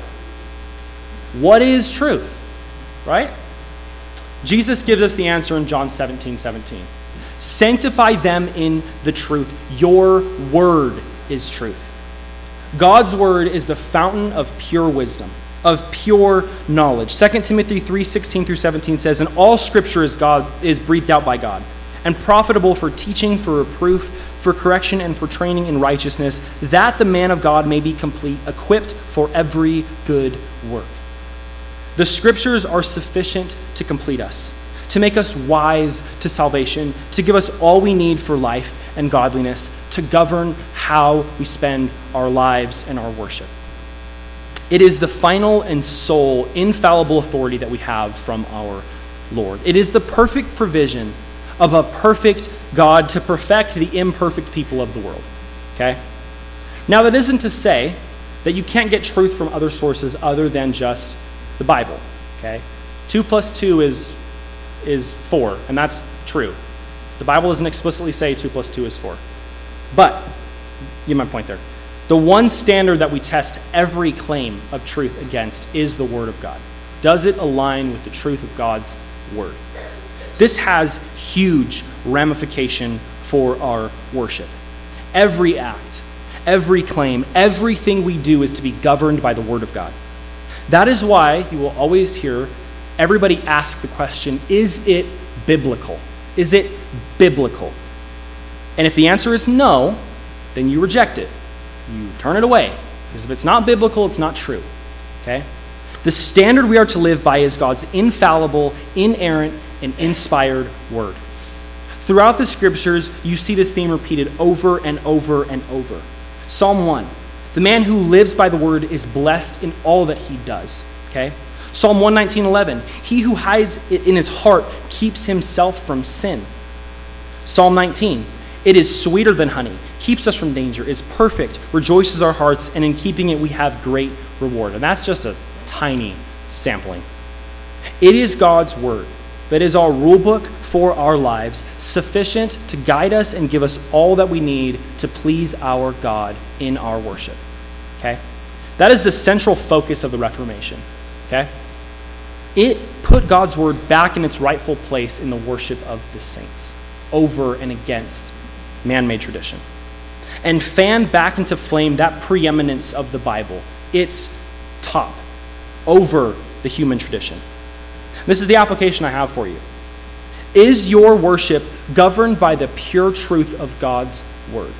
What is truth? Right? Jesus gives us the answer in John seventeen seventeen. Sanctify them in the truth. Your word is truth. God's word is the fountain of pure wisdom, of pure knowledge. Second Timothy three sixteen through seventeen says, "And all scripture is God is breathed out by God, and profitable for teaching, for reproof, for correction, and for training in righteousness, that the man of God may be complete, equipped for every good work." The scriptures are sufficient to complete us, to make us wise to salvation, to give us all we need for life and godliness, to govern how we spend our lives and our worship. It is the final and sole infallible authority that we have from our Lord. It is the perfect provision of a perfect God to perfect the imperfect people of the world. Okay? Now, that isn't to say that you can't get truth from other sources other than just the Bible. Okay? Two plus two is is four, and that's true. The Bible doesn't explicitly say two plus two is four. But, you get my point there. The one standard that we test every claim of truth against is the Word of God. Does it align with the truth of God's Word? This has huge ramification for our worship. Every act, every claim, everything we do is to be governed by the Word of God. That is why you will always hear everybody ask the question, is it biblical? Is it biblical? And if the answer is no, then you reject it. You turn it away. Because if it's not biblical, it's not true. Okay? The standard we are to live by is God's infallible, inerrant, and inspired word. Throughout the scriptures, you see this theme repeated over and over and over. Psalm one, the man who lives by the word is blessed in all that he does. Okay? Psalm one nineteen eleven, he who hides it in his heart keeps himself from sin. Psalm nineteen, it is sweeter than honey, keeps us from danger, is perfect, rejoices our hearts, and in keeping it we have great reward. And that's just a tiny sampling. It is God's word that is our rule book for our lives, sufficient to guide us and give us all that we need to please our God in our worship. Okay? That is the central focus of the Reformation. Okay? It put God's word back in its rightful place in the worship of the saints, over and against man-made tradition, and fanned back into flame that preeminence of the Bible, its top, over the human tradition. This is the application I have for you. Is your worship governed by the pure truth of God's word?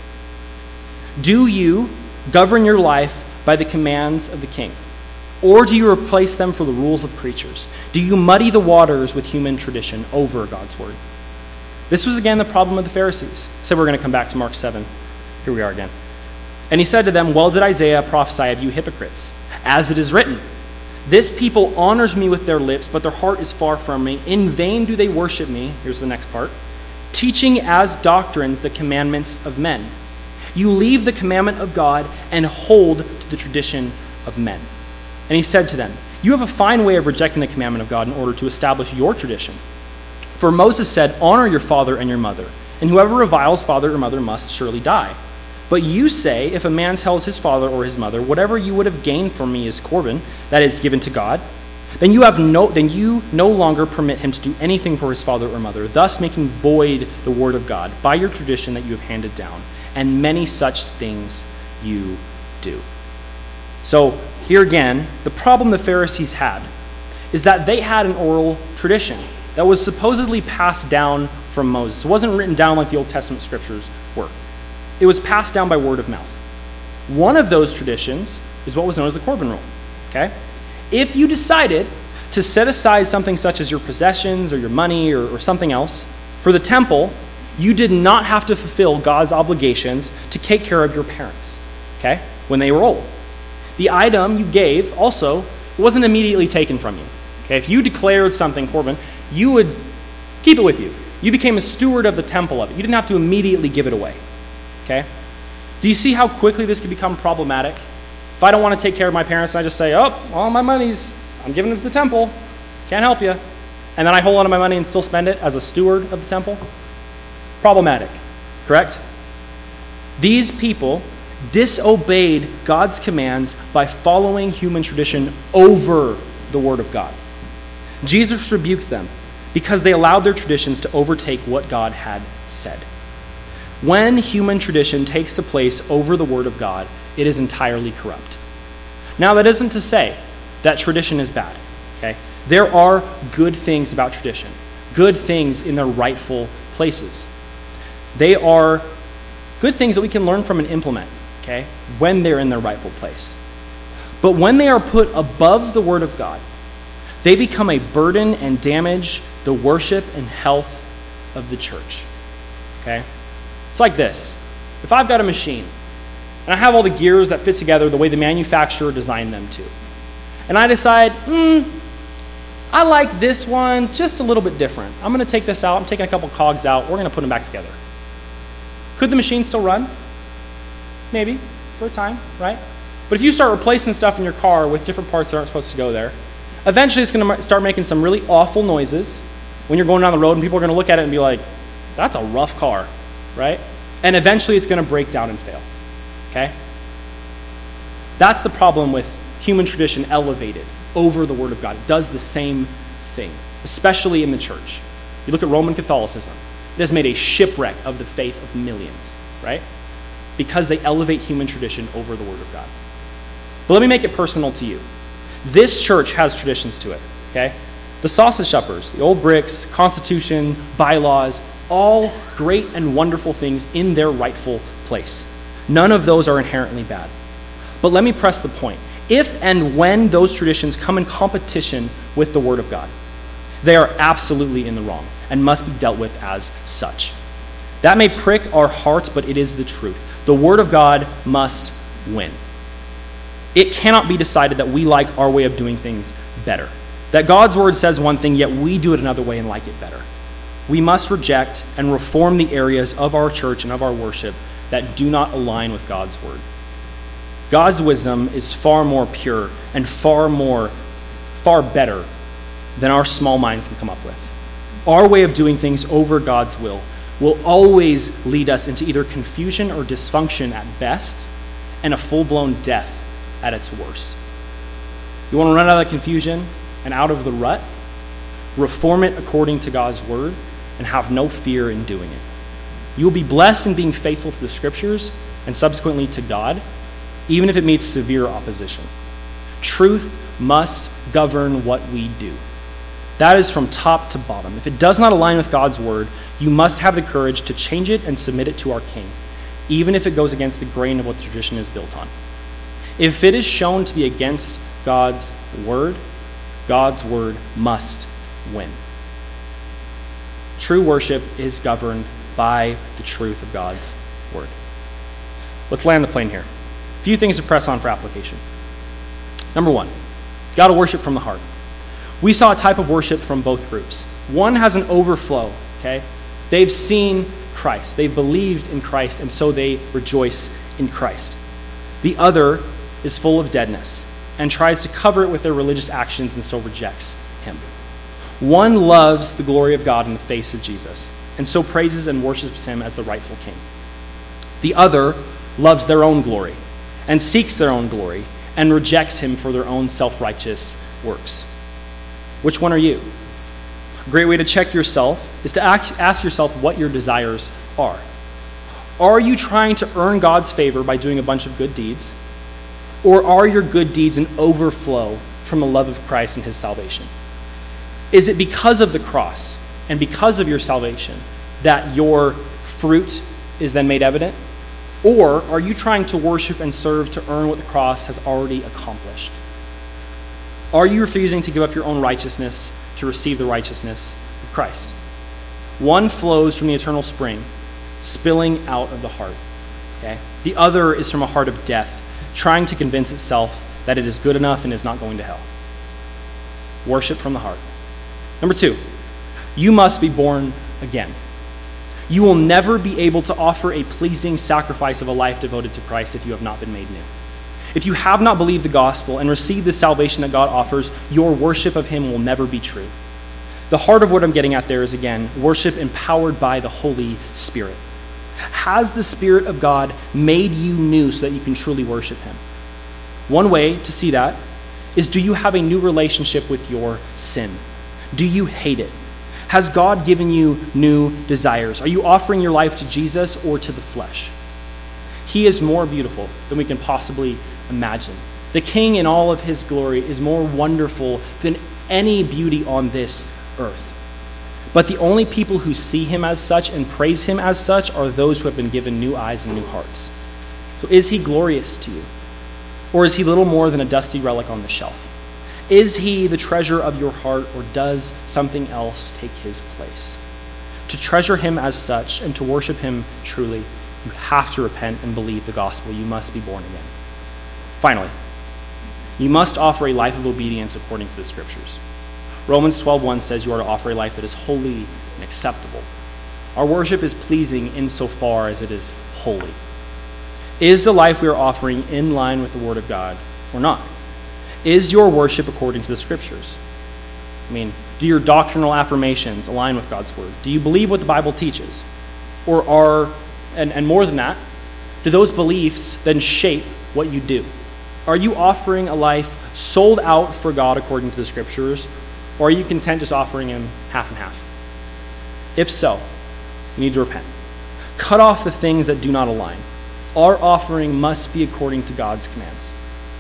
Do you govern your life by the commands of the king? Or do you replace them for the rules of creatures? Do you muddy the waters with human tradition over God's word? This was again the problem of the Pharisees. So we're going to come back to Mark seven. Here we are again. And he said to them, well did Isaiah prophesy of you hypocrites, as it is written, this people honors me with their lips, but their heart is far from me. In vain do they worship me, here's the next part, teaching as doctrines the commandments of men. You leave the commandment of God and hold to the tradition of men." And he said to them, "You have a fine way of rejecting the commandment of God in order to establish your tradition. For Moses said, 'Honor your father and your mother,' and whoever reviles father or mother must surely die. But you say, if a man tells his father or his mother, 'Whatever you would have gained from me is Corban,' that is given to God, then you have no then you no longer permit him to do anything for his father or mother, thus making void the word of God by your tradition that you have handed down. And many such things you do." So here again, the problem the Pharisees had is that they had an oral tradition that was supposedly passed down from Moses. It wasn't written down like the Old Testament scriptures were. It was passed down by word of mouth. One of those traditions is what was known as the Corban rule. Okay? If you decided to set aside something such as your possessions or your money or, or something else for the temple, you did not have to fulfill God's obligations to take care of your parents, okay, when they were old. The item you gave also wasn't immediately taken from you. Okay? If you declared something Corban, you would keep it with you. You became a steward of the temple of it. You didn't have to immediately give it away. Okay? Do you see how quickly this could become problematic? If I don't want to take care of my parents, and I just say, "Oh, all my money's, I'm giving it to the temple. Can't help you." And then I hold on to my money and still spend it as a steward of the temple? Problematic, correct? These people disobeyed God's commands by following human tradition over the word of God. Jesus rebuked them because they allowed their traditions to overtake what God had said. When human tradition takes the place over the word of God, it is entirely corrupt. Now, that isn't to say that tradition is bad, okay? There are good things about tradition, good things in their rightful places. They are good things that we can learn from and implement, okay, when they're in their rightful place. But when they are put above the word of God, they become a burden and damage the worship and health of the church, okay? It's like this. If I've got a machine, and I have all the gears that fit together the way the manufacturer designed them to, and I decide, hmm, I like this one just a little bit different. I'm going to take this out. I'm taking a couple cogs out. We're going to put them back together. Could the machine still run? Maybe, for a time, right? But if you start replacing stuff in your car with different parts that aren't supposed to go there, eventually it's going to start making some really awful noises when you're going down the road, and people are going to look at it and be like, "That's a rough car," right? And eventually it's going to break down and fail, okay? That's the problem with human tradition elevated over the word of God. It does the same thing, especially in the church. You look at Roman Catholicism. It has made a shipwreck of the faith of millions, right? Because they elevate human tradition over the word of God. But let me make it personal to you. This church has traditions to it, okay? The sausage suppers, the old bricks, Constitution, bylaws, all great and wonderful things in their rightful place. None of those are inherently bad. But let me press the point. If and when those traditions come in competition with the word of God, they are absolutely in the wrong and must be dealt with as such. That may prick our hearts, but it is the truth. The word of God must win. It cannot be decided that we like our way of doing things better. That God's word says one thing, yet we do it another way and like it better. We must reject and reform the areas of our church and of our worship that do not align with God's word. God's wisdom is far more pure and far more, far better than our small minds can come up with. Our way of doing things over God's will will always lead us into either confusion or dysfunction at best and a full-blown death at its worst. You want to run out of the confusion and out of the rut? Reform it according to God's word and have no fear in doing it. You will be blessed in being faithful to the scriptures and subsequently to God, even if it meets severe opposition. Truth must govern what we do. That is from top to bottom. If it does not align with God's word, you must have the courage to change it and submit it to our King, even if it goes against the grain of what the tradition is built on. If it is shown to be against God's word, God's word must win. True worship is governed by the truth of God's word. Let's land the plane here. A few things to press on for application. Number one, you've got to worship from the heart. We saw a type of worship from both groups. One has an overflow, okay? They've seen Christ. They believed in Christ, and so they rejoice in Christ. The other is full of deadness and tries to cover it with their religious actions and so rejects him. One loves the glory of God in the face of Jesus and so praises and worships him as the rightful king. The other loves their own glory and seeks their own glory and rejects him for their own self-righteous works. Which one are you? A great way to check yourself is to ask yourself what your desires are. Are you trying to earn God's favor by doing a bunch of good deeds? Or are your good deeds an overflow from the love of Christ and his salvation? Is it because of the cross and because of your salvation that your fruit is then made evident? Or are you trying to worship and serve to earn what the cross has already accomplished? Are you refusing to give up your own righteousness to receive the righteousness of Christ? One flows from the eternal spring, spilling out of the heart. Okay? The other is from a heart of death, trying to convince itself that it is good enough and is not going to hell. Worship from the heart. Number two, you must be born again. You will never be able to offer a pleasing sacrifice of a life devoted to Christ if you have not been made new. If you have not believed the gospel and received the salvation that God offers, your worship of him will never be true. The heart of what I'm getting at there is, again, worship empowered by the Holy Spirit. Has the Spirit of God made you new so that you can truly worship him? One way to see that is, do you have a new relationship with your sin? Do you hate it? Has God given you new desires? Are you offering your life to Jesus or to the flesh? He is more beautiful than we can possibly imagine. The King in all of his glory is more wonderful than any beauty on this earth. But the only people who see him as such and praise him as such are those who have been given new eyes and new hearts. So is he glorious to you? Or is he little more than a dusty relic on the shelf? Is he the treasure of your heart, or does something else take his place? To treasure him as such and to worship him truly, you have to repent and believe the gospel. You must be born again. Finally, you must offer a life of obedience according to the scriptures. Romans twelve one says you are to offer a life that is holy and acceptable. Our worship is pleasing insofar as it is holy. Is the life we are offering in line with the word of God or not? Is your worship according to the scriptures? I mean, do your doctrinal affirmations align with God's word? Do you believe what the Bible teaches? Or are, and, and more than that, do those beliefs then shape what you do? Are you offering a life sold out for God according to the scriptures, or are you content just offering him half and half? If so, you need to repent. Cut off the things that do not align. Our offering must be according to God's commands.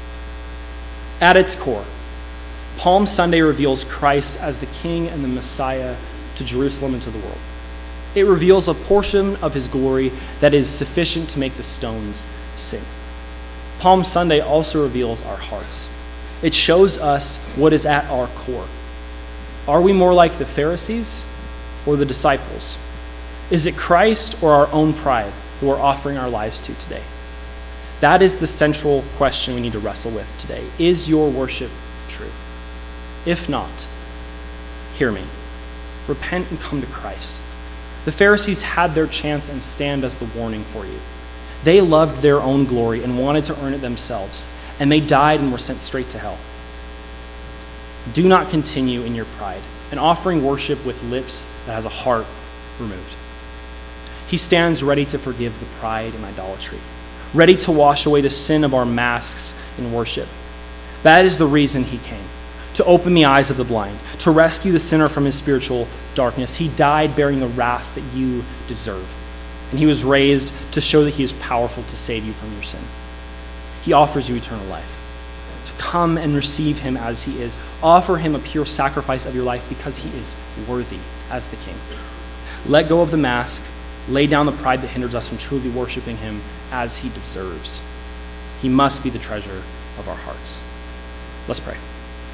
At its core, Palm Sunday reveals Christ as the King and the Messiah to Jerusalem and to the world. It reveals a portion of his glory that is sufficient to make the stones sing. Palm Sunday also reveals our hearts. It shows us what is at our core. Are we more like the Pharisees or the disciples? Is it Christ or our own pride who we're offering our lives to today? That is the central question we need to wrestle with today. Is your worship true? If not, hear me. Repent and come to Christ. The Pharisees had their chance and stand as the warning for you. They loved their own glory and wanted to earn it themselves, and they died and were sent straight to hell. Do not continue in your pride and offering worship with lips that has a heart removed. He stands ready to forgive the pride and idolatry, ready to wash away the sin of our masks in worship. That is the reason he came, to open the eyes of the blind, to rescue the sinner from his spiritual darkness. He died bearing the wrath that you deserve, and he was raised to show that he is powerful to save you from your sin. He offers you eternal life. To come and receive him as he is. Offer him a pure sacrifice of your life because he is worthy as the King. Let go of the mask. Lay down the pride that hinders us from truly worshiping him as he deserves. He must be the treasure of our hearts. Let's pray.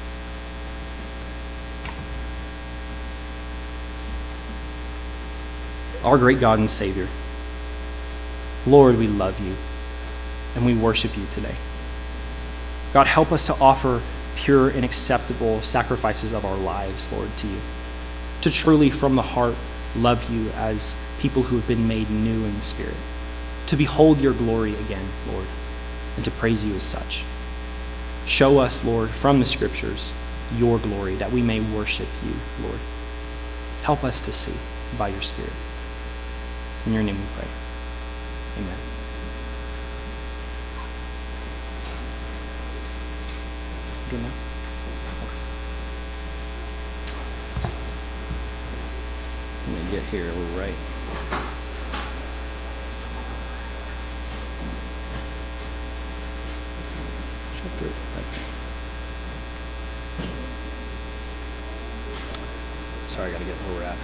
Our great God and Savior, Lord, we love you and we worship you today. God, help us to offer pure and acceptable sacrifices of our lives, Lord, to you. To truly from the heart love you as people who have been made new in the Spirit, to behold your glory again, Lord, and to praise you as such. Show us, Lord, from the Scriptures, your glory, that we may worship you, Lord. Help us to see by your Spirit. In your name we pray. Amen. Good now? Okay. Let me get here a little right. Sorry, I gotta get where we're at.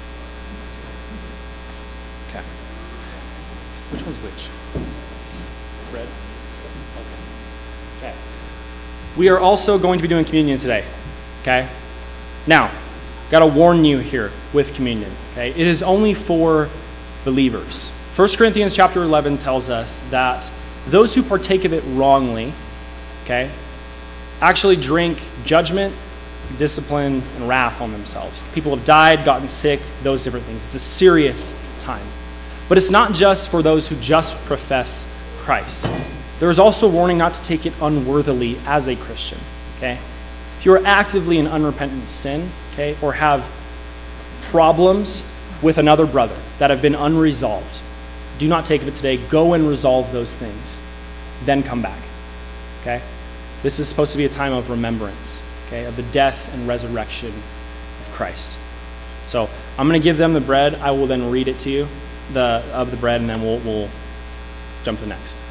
Okay. Which one's which? Red? Okay. Okay. We are also going to be doing communion today. Okay? Now, gotta warn you here with communion. Okay? It is only for believers. First Corinthians chapter eleven tells us that those who partake of it wrongly, okay, actually drink judgment, discipline, and wrath on themselves. People have died, gotten sick, those different things. It's a serious time. But it's not just for those who just profess Christ. There is also a warning not to take it unworthily as a Christian, okay? If you are actively in unrepentant sin, okay, or have problems with another brother that have been unresolved, do not take of it today. Go and resolve those things. Then come back, okay? This is supposed to be a time of remembrance, okay, of the death and resurrection of Christ. So I'm going to give them the bread. I will then read it to you, the of the bread, and then we'll, we'll jump to the next.